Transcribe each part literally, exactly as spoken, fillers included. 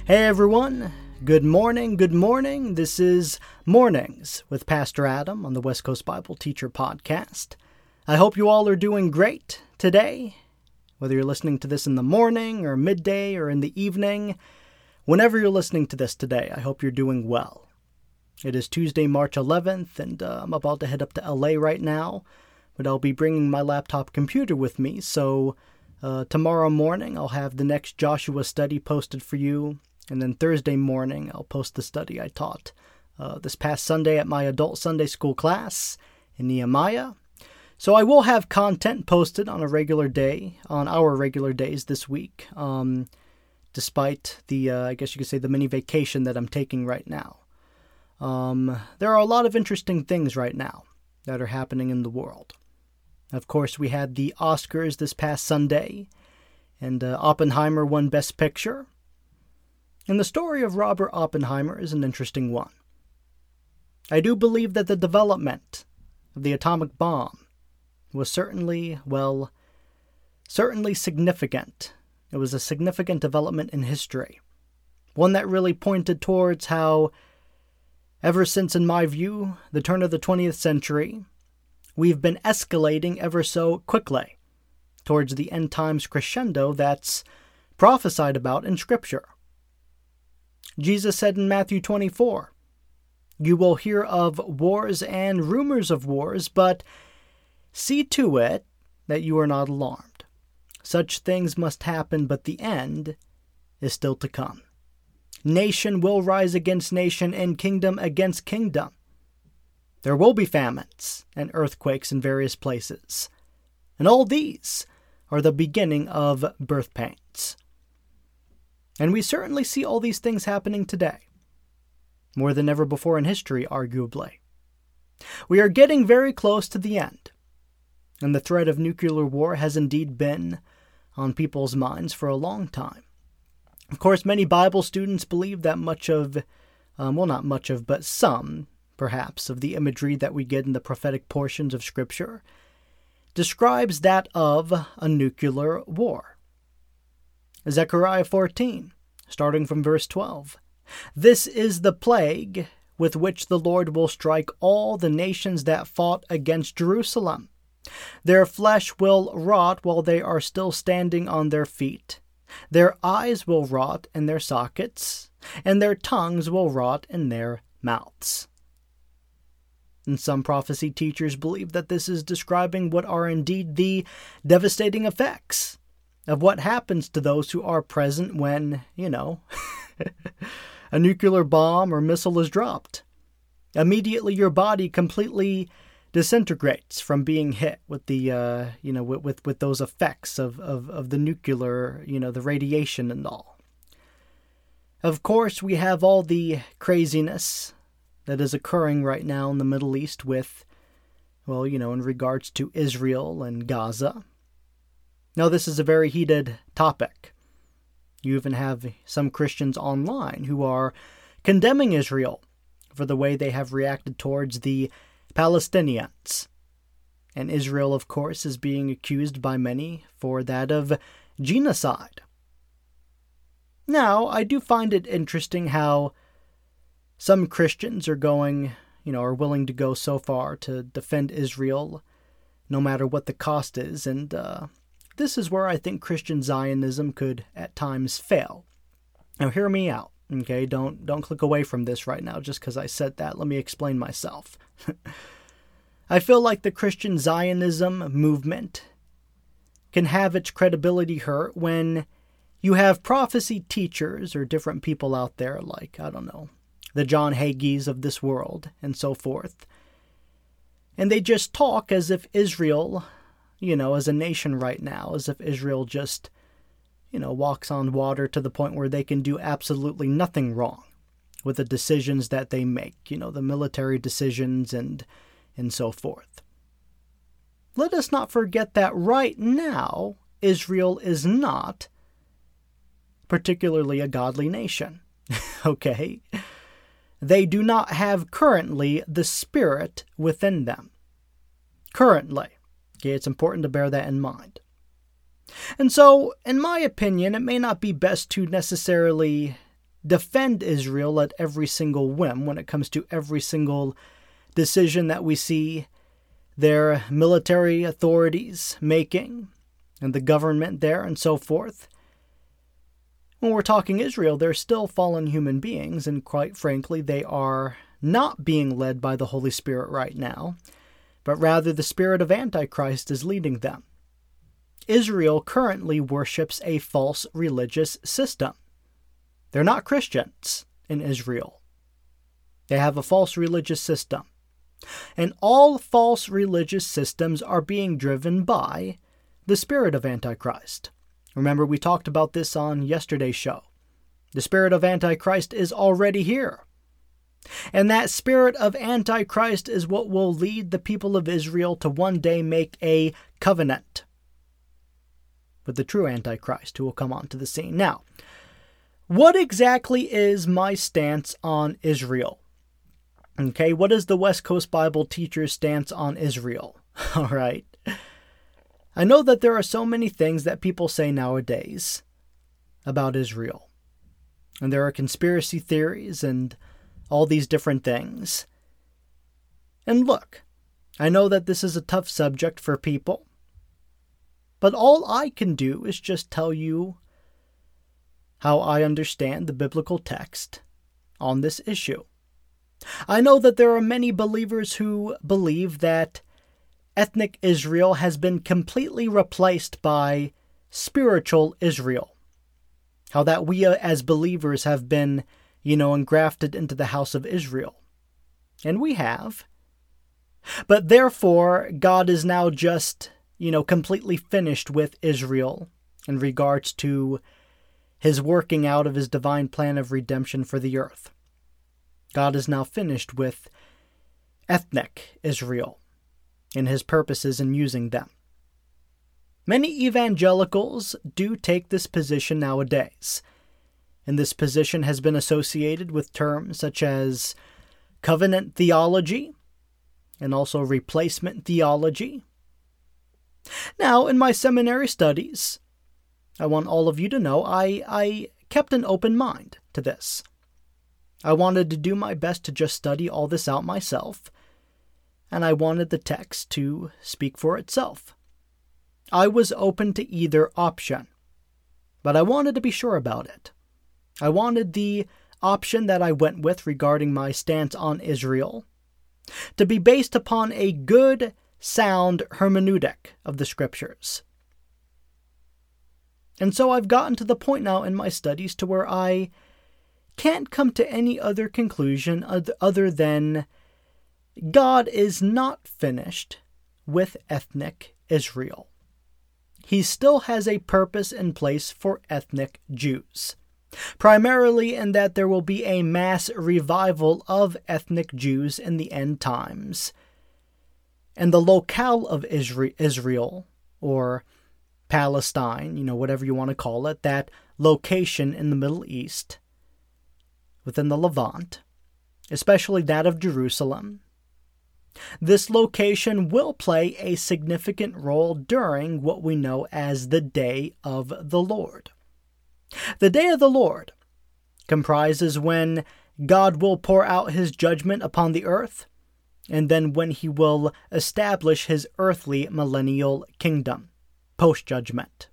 Hey everyone, good morning, good morning. This is Mornings with Pastor Adam on the West Coast Bible Teacher Podcast. I hope you all are doing great today, whether you're listening to this in the morning or midday or in the evening. Whenever you're listening to this today, I hope you're doing well. It is Tuesday, March eleventh, and uh, I'm about to head up to L A right now, but I'll be bringing my laptop computer with me, so uh, tomorrow morning I'll have the next Joshua study posted for you, and then Thursday morning I'll post the study I taught uh, this past Sunday at my adult Sunday school class in Nehemiah. So I will have content posted on a regular day, on our regular days this week, um, despite the, uh, I guess you could say, the mini vacation that I'm taking right now. Um, there are a lot of interesting things right now that are happening in the world. Of course, we had the Oscars this past Sunday, and uh, Oppenheimer won Best Picture. And the story of Robert Oppenheimer is an interesting one. I do believe that the development of the atomic bomb was certainly, well, certainly significant. It was a significant development in history. One that really pointed towards how, ever since, in my view, the turn of the twentieth century, we've been escalating ever so quickly towards the end times crescendo that's prophesied about in Scripture. Jesus said in Matthew twenty-four, "You will hear of wars and rumors of wars, but see to it that you are not alarmed. Such things must happen, but the end is still to come. Nation will rise against nation and kingdom against kingdom. There will be famines and earthquakes in various places, and all these are the beginning of birth pains." And we certainly see all these things happening today, more than ever before in history, arguably. We are getting very close to the end, and the threat of nuclear war has indeed been on people's minds for a long time. Of course, many Bible students believe that much of, um, well, not much of, but some, perhaps, of the imagery that we get in the prophetic portions of Scripture describes that of a nuclear war. Zechariah fourteen, starting from verse twelve. "This is the plague with which the Lord will strike all the nations that fought against Jerusalem. Their flesh will rot while they are still standing on their feet. Their eyes will rot in their sockets, and their tongues will rot in their mouths." And some prophecy teachers believe that this is describing what are indeed the devastating effects of what happens to those who are present when, you know, a nuclear bomb or missile is dropped. Immediately your body completely disintegrates from being hit with the, uh, you know, with, with, with those effects of, of, of the nuclear, you know, the radiation and all. Of course, we have all the craziness that is occurring right now in the Middle East with, well, you know, in regards to Israel and Gaza. Now, this is a very heated topic. You even have some Christians online who are condemning Israel for the way they have reacted towards the Palestinians. And Israel, of course, is being accused by many for that of genocide. Now, I do find it interesting how some Christians are going, you know, are willing to go so far to defend Israel, no matter what the cost is. And uh, this is where I think Christian Zionism could at times fail. Now, hear me out, okay? Don't don't click away from this right now just because I said that. Let me explain myself. I feel like the Christian Zionism movement can have its credibility hurt when you have prophecy teachers or different people out there like, I don't know, the John Hagees of this world, and so forth. And they just talk as if Israel, you know, as a nation right now, as if Israel just, you know, walks on water to the point where they can do absolutely nothing wrong with the decisions that they make, you know, the military decisions and, and so forth. Let us not forget that right now, Israel is not particularly a godly nation, okay? They do not have currently the Spirit within them. Currently. Okay, it's important to bear that in mind. And so, in my opinion, it may not be best to necessarily defend Israel at every single whim when it comes to every single decision that we see their military authorities making and the government there and so forth. When we're talking Israel, they're still fallen human beings, and quite frankly, they are not being led by the Holy Spirit right now, but rather the spirit of Antichrist is leading them. Israel currently worships a false religious system. They're not Christians in Israel. They have a false religious system. And all false religious systems are being driven by the spirit of Antichrist. Remember, we talked about this on yesterday's show. The spirit of Antichrist is already here. And that spirit of Antichrist is what will lead the people of Israel to one day make a covenant with the true Antichrist who will come onto the scene. Now, what exactly is my stance on Israel? Okay, what is the West Coast Bible teacher's stance on Israel? All right. I know that there are so many things that people say nowadays about Israel. And there are conspiracy theories and all these different things. And look, I know that this is a tough subject for people, but all I can do is just tell you how I understand the biblical text on this issue. I know that there are many believers who believe that ethnic Israel has been completely replaced by spiritual Israel. How that we as believers have been, you know, engrafted into the house of Israel. And we have. But therefore, God is now just, you know, completely finished with Israel in regards to his working out of his divine plan of redemption for the earth. God is now finished with ethnic Israel in his purposes in using them. Many evangelicals do take this position nowadays, and this position has been associated with terms such as covenant theology and also replacement theology. Now, in my seminary studies, I want all of you to know I, I kept an open mind to this. I wanted to do my best to just study all this out myself, and I wanted the text to speak for itself. I was open to either option, but I wanted to be sure about it. I wanted the option that I went with regarding my stance on Israel to be based upon a good, sound hermeneutic of the Scriptures. And so I've gotten to the point now in my studies to where I can't come to any other conclusion other than God is not finished with ethnic Israel. He still has a purpose in place for ethnic Jews, primarily in that there will be a mass revival of ethnic Jews in the end times. And the locale of Israel, or Palestine, you know, whatever you want to call it, that location in the Middle East, within the Levant, especially that of Jerusalem, this location will play a significant role during what we know as the Day of the Lord. The Day of the Lord comprises when God will pour out his judgment upon the earth, and then when he will establish his earthly millennial kingdom, post-judgment.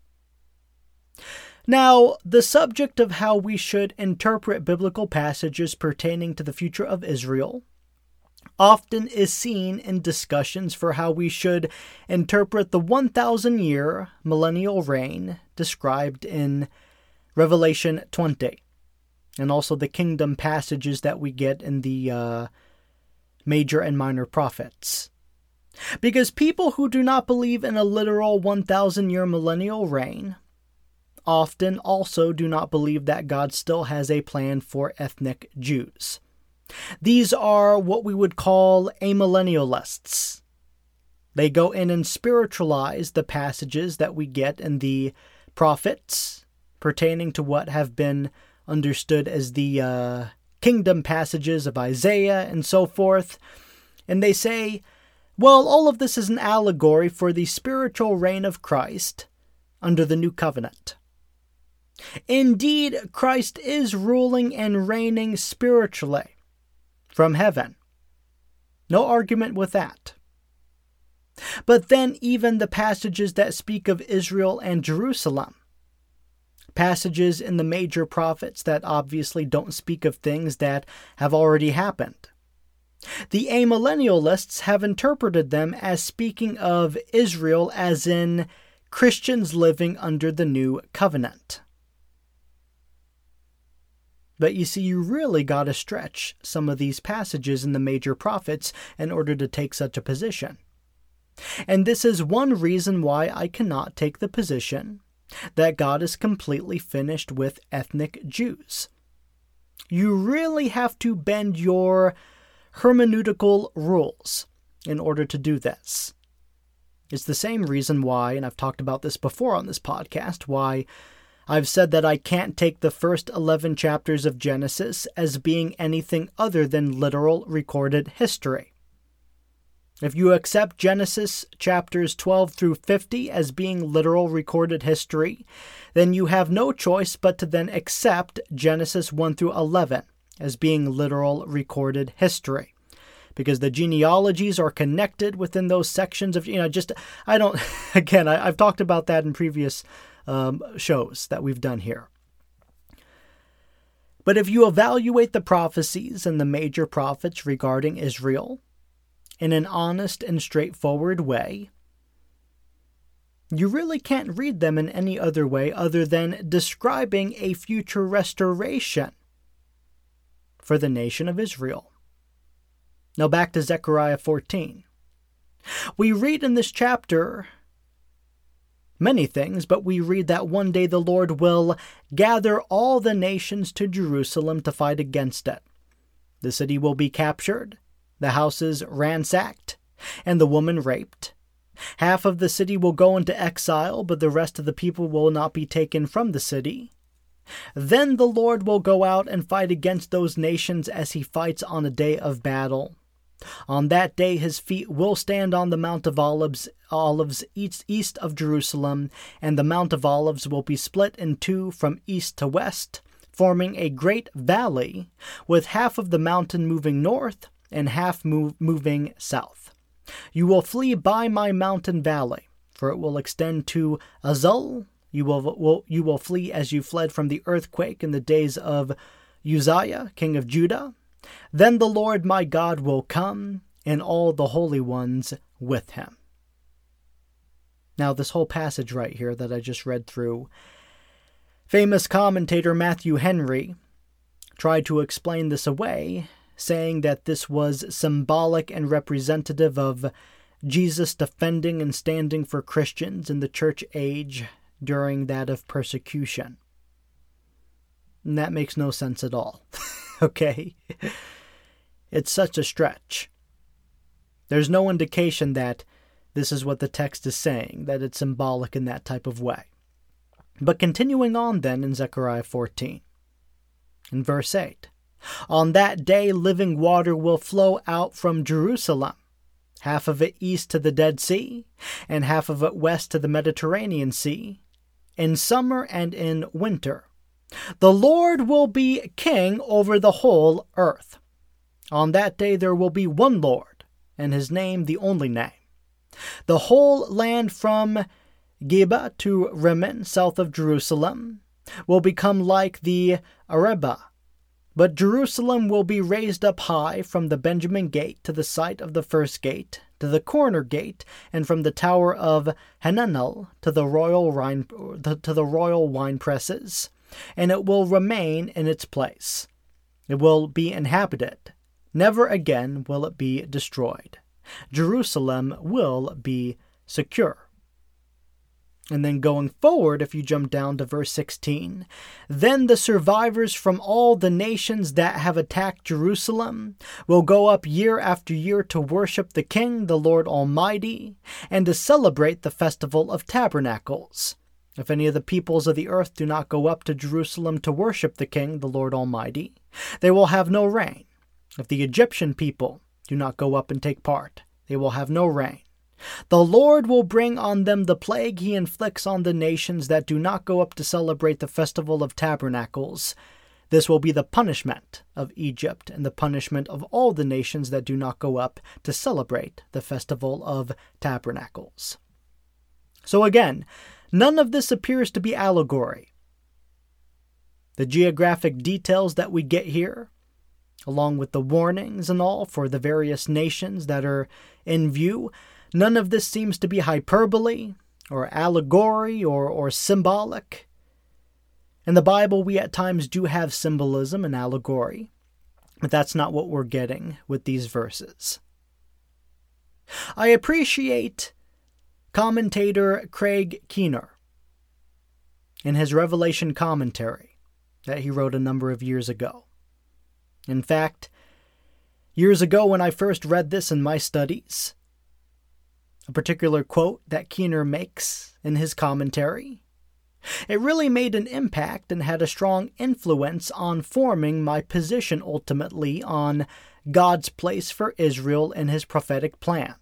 Now, the subject of how we should interpret biblical passages pertaining to the future of Israel often is seen in discussions for how we should interpret the one thousand year millennial reign described in Revelation twenty, and also the kingdom passages that we get in the uh, major and minor prophets. Because people who do not believe in a literal one thousand year millennial reign often also do not believe that God still has a plan for ethnic Jews. These are what we would call amillennialists. They go in and spiritualize the passages that we get in the prophets pertaining to what have been understood as the uh, kingdom passages of Isaiah and so forth. And they say, well, all of this is an allegory for the spiritual reign of Christ under the new covenant. Indeed, Christ is ruling and reigning spiritually from heaven. No argument with that. But then even the passages that speak of Israel and Jerusalem, passages in the major prophets that obviously don't speak of things that have already happened. The amillennialists have interpreted them as speaking of Israel as in Christians living under the new covenant. But you see, you really got to stretch some of these passages in the major prophets in order to take such a position. And this is one reason why I cannot take the position that God is completely finished with ethnic Jews. You really have to bend your hermeneutical rules in order to do this. It's the same reason why, and I've talked about this before on this podcast, why I've said that I can't take the first eleven chapters of Genesis as being anything other than literal recorded history. If you accept Genesis chapters twelve through fifty as being literal recorded history, then you have no choice but to then accept Genesis one through eleven as being literal recorded history. Because the genealogies are connected within those sections of, you know, just, I don't, again, I, I've talked about that in previous um, shows that we've done here. But if you evaluate the prophecies and the major prophets regarding Israel in an honest and straightforward way, you really can't read them in any other way other than describing a future restoration for the nation of Israel. Now back to Zechariah fourteen. We read in this chapter many things, but we read that one day the Lord will gather all the nations to Jerusalem to fight against it. The city will be captured, the houses ransacked, and the woman raped. Half of the city will go into exile, but the rest of the people will not be taken from the city. Then the Lord will go out and fight against those nations as he fights on a day of battle. On that day his feet will stand on the Mount of Olives, Olives east, east of Jerusalem, and the Mount of Olives will be split in two from east to west, forming a great valley, with half of the mountain moving north and half move, moving south. You will flee by my mountain valley, for it will extend to Azal. You will, will, you will flee as you fled from the earthquake in the days of Uzziah, king of Judah. Then the Lord my God will come, and all the holy ones with him. Now, this whole passage right here that I just read through, famous commentator Matthew Henry tried to explain this away, saying that this was symbolic and representative of Jesus defending and standing for Christians in the church age during that of persecution. And that makes no sense at all. Okay? It's such a stretch. There's no indication that this is what the text is saying, that it's symbolic in that type of way. But continuing on then in Zechariah fourteen, in verse eight, on that day living water will flow out from Jerusalem, half of it east to the Dead Sea, and half of it west to the Mediterranean Sea, in summer and in winter. The Lord will be king over the whole earth. On that day there will be one Lord, and his name the only name. The whole land from Geba to Rimmon, south of Jerusalem, will become like the Arabah. But Jerusalem will be raised up high from the Benjamin gate to the site of the first gate, to the corner gate, and from the tower of Hananel to the royal wine, to the royal wine presses, and it will remain in its place. It will be inhabited. Never again will it be destroyed. Jerusalem will be secure. And then going forward, if you jump down to verse sixteen, then the survivors from all the nations that have attacked Jerusalem will go up year after year to worship the King, the Lord Almighty, and to celebrate the festival of tabernacles. If any of the peoples of the earth do not go up to Jerusalem to worship the King, the Lord Almighty, they will have no rain. If the Egyptian people do not go up and take part, they will have no rain. The Lord will bring on them the plague he inflicts on the nations that do not go up to celebrate the festival of tabernacles. This will be the punishment of Egypt and the punishment of all the nations that do not go up to celebrate the festival of tabernacles. So again, none of this appears to be allegory. The geographic details that we get here, along with the warnings and all for the various nations that are in view, none of this seems to be hyperbole or allegory or, or symbolic. In the Bible, we at times do have symbolism and allegory, but that's not what we're getting with these verses. I appreciate commentator Craig Keener in his Revelation commentary that he wrote a number of years ago. In fact, years ago when I first read this in my studies, a particular quote that Keener makes in his commentary, it really made an impact and had a strong influence on forming my position ultimately on God's place for Israel in his prophetic plan.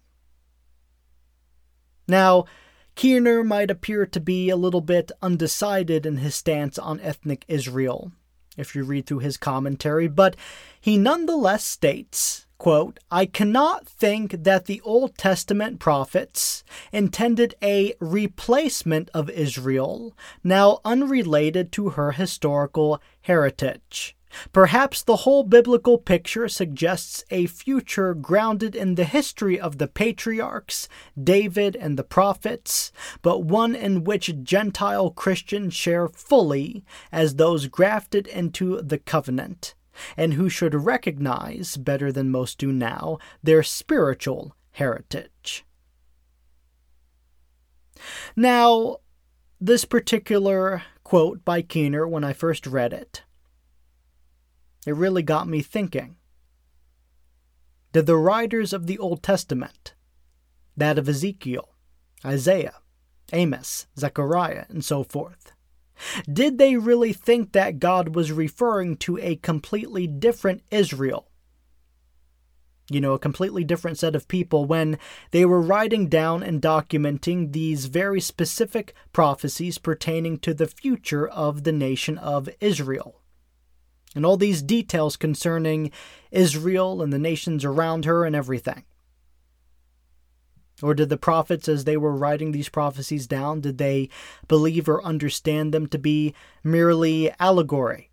Now, Keener might appear to be a little bit undecided in his stance on ethnic Israel, if you read through his commentary, but he nonetheless states, quote, "I cannot think that the Old Testament prophets intended a replacement of Israel, now unrelated to her historical heritage. Perhaps the whole biblical picture suggests a future grounded in the history of the patriarchs, David and the prophets, but one in which Gentile Christians share fully as those grafted into the covenant, and who should recognize, better than most do now, their spiritual heritage." Now, this particular quote by Keener, when I first read it, it really got me thinking. Did the writers of the Old Testament, that of Ezekiel, Isaiah, Amos, Zechariah, and so forth, did they really think that God was referring to a completely different Israel? You know, a completely different set of people when they were writing down and documenting these very specific prophecies pertaining to the future of the nation of Israel. And all these details concerning Israel and the nations around her and everything. Or did the prophets, as they were writing these prophecies down, did they believe or understand them to be merely allegory?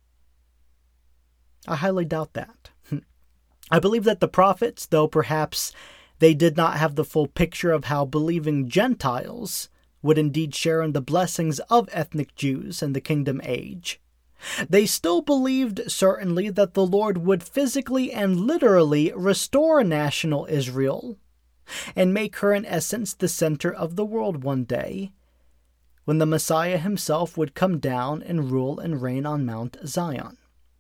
I highly doubt that. I believe that the prophets, though perhaps they did not have the full picture of how believing Gentiles would indeed share in the blessings of ethnic Jews in the kingdom age, they still believed certainly that the Lord would physically and literally restore national Israel and make her in essence the center of the world one day, when the Messiah himself would come down and rule and reign on Mount Zion.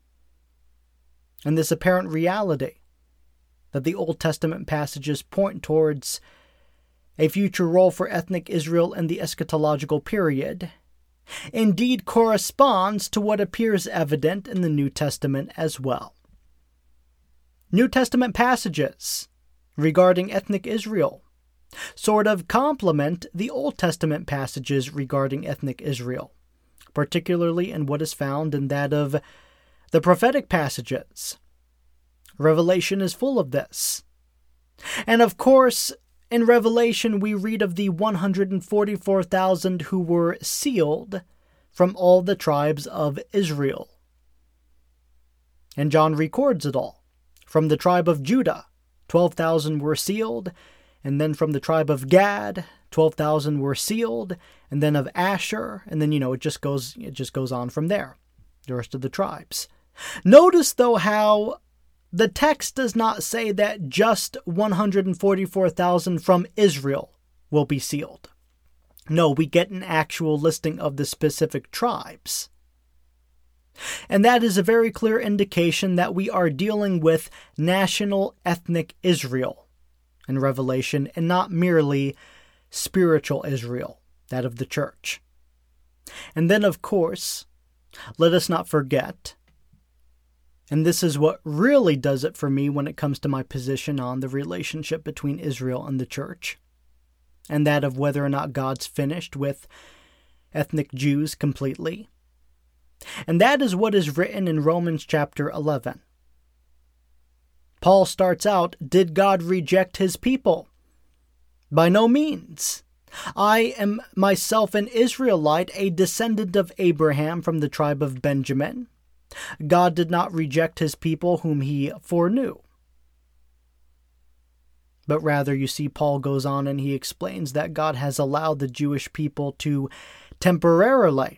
And this apparent reality that the Old Testament passages point towards a future role for ethnic Israel in the eschatological period indeed corresponds to what appears evident in the New Testament as well. New Testament passages regarding ethnic Israel sort of complement the Old Testament passages regarding ethnic Israel, particularly in what is found in that of the prophetic passages. Revelation is full of this. And of course, in Revelation, we read of the one hundred forty-four thousand who were sealed from all the tribes of Israel. And John records it all. From the tribe of Judah, twelve thousand were sealed, and then from the tribe of Gad, twelve thousand were sealed, and then of Asher, and then, you know, it just goes it just goes on from there, the rest of the tribes. Notice, though, how the text does not say that just one hundred forty-four thousand from Israel will be sealed. No, we get an actual listing of the specific tribes. And that is a very clear indication that we are dealing with national ethnic Israel in Revelation and not merely spiritual Israel, that of the church. And then, of course, let us not forget, and this is what really does it for me when it comes to my position on the relationship between Israel and the church, and that of whether or not God's finished with ethnic Jews completely. And that is what is written in Romans chapter eleven. Paul starts out, did God reject his people? By no means. I am myself an Israelite, a descendant of Abraham from the tribe of Benjamin. God did not reject his people whom he foreknew. But rather, you see, Paul goes on and he explains that God has allowed the Jewish people to temporarily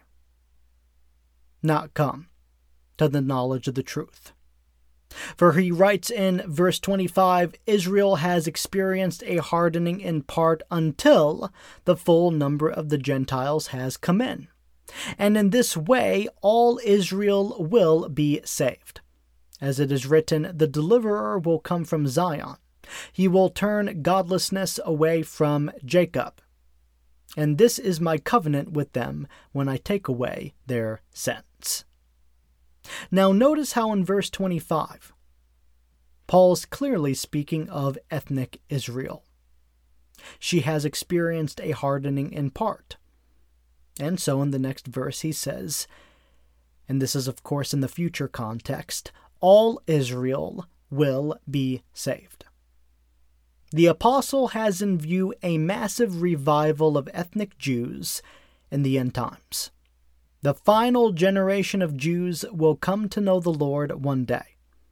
not come to the knowledge of the truth. For he writes in verse twenty-five, Israel has experienced a hardening in part until the full number of the Gentiles has come in. And in this way, all Israel will be saved. As it is written, the deliverer will come from Zion. He will turn godlessness away from Jacob. And this is my covenant with them when I take away their sins. Now notice how in verse twenty-five, Paul's clearly speaking of ethnic Israel. She has experienced a hardening in part. And so in the next verse he says, and this is of course in the future context, all Israel will be saved. The apostle has in view a massive revival of ethnic Jews in the end times. The final generation of Jews will come to know the Lord one day.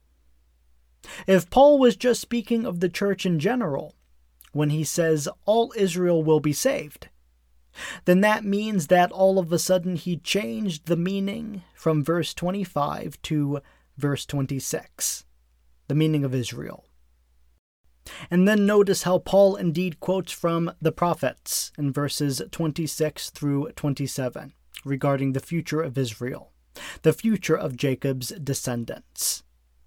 If Paul was just speaking of the church in general, when he says all Israel will be saved, then that means that all of a sudden he changed the meaning from verse twenty-five to verse twenty-six, the meaning of Israel. And then notice how Paul indeed quotes from the prophets in verses twenty-six through twenty-seven regarding the future of Israel, the future of Jacob's descendants.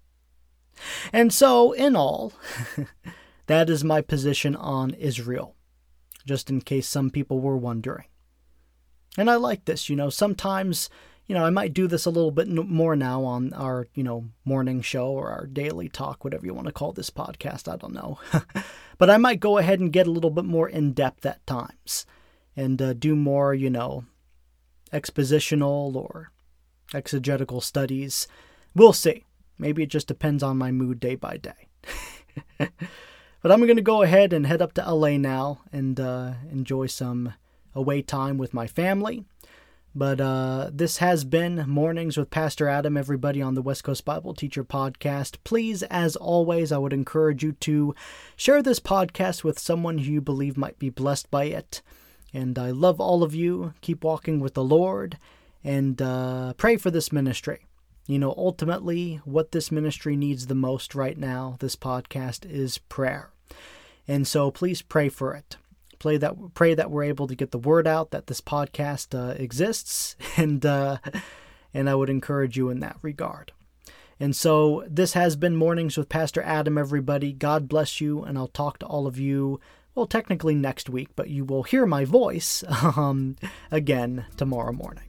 And so, in all, that is my position on Israel, just in case some people were wondering. And I like this, you know, sometimes, you know, I might do this a little bit more now on our, you know, morning show or our daily talk, whatever you want to call this podcast, I don't know. But I might go ahead and get a little bit more in-depth at times and uh, do more, you know, expositional or exegetical studies. We'll see. Maybe it just depends on my mood day by day. But I'm going to go ahead and head up to L A now and uh, enjoy some away time with my family. But uh, this has been Mornings with Pastor Adam, everybody on the West Coast Bible Teacher Podcast. Please, as always, I would encourage you to share this podcast with someone who you believe might be blessed by it. And I love all of you. Keep walking with the Lord and uh, pray for this ministry. You know, ultimately, what this ministry needs the most right now, this podcast, is prayer. And so please pray for it. Pray that, pray that we're able to get the word out that this podcast uh, exists, and uh, and I would encourage you in that regard. And so this has been Mornings with Pastor Adam, everybody. God bless you, and I'll talk to all of you, well, technically next week, but you will hear my voice um, again tomorrow morning.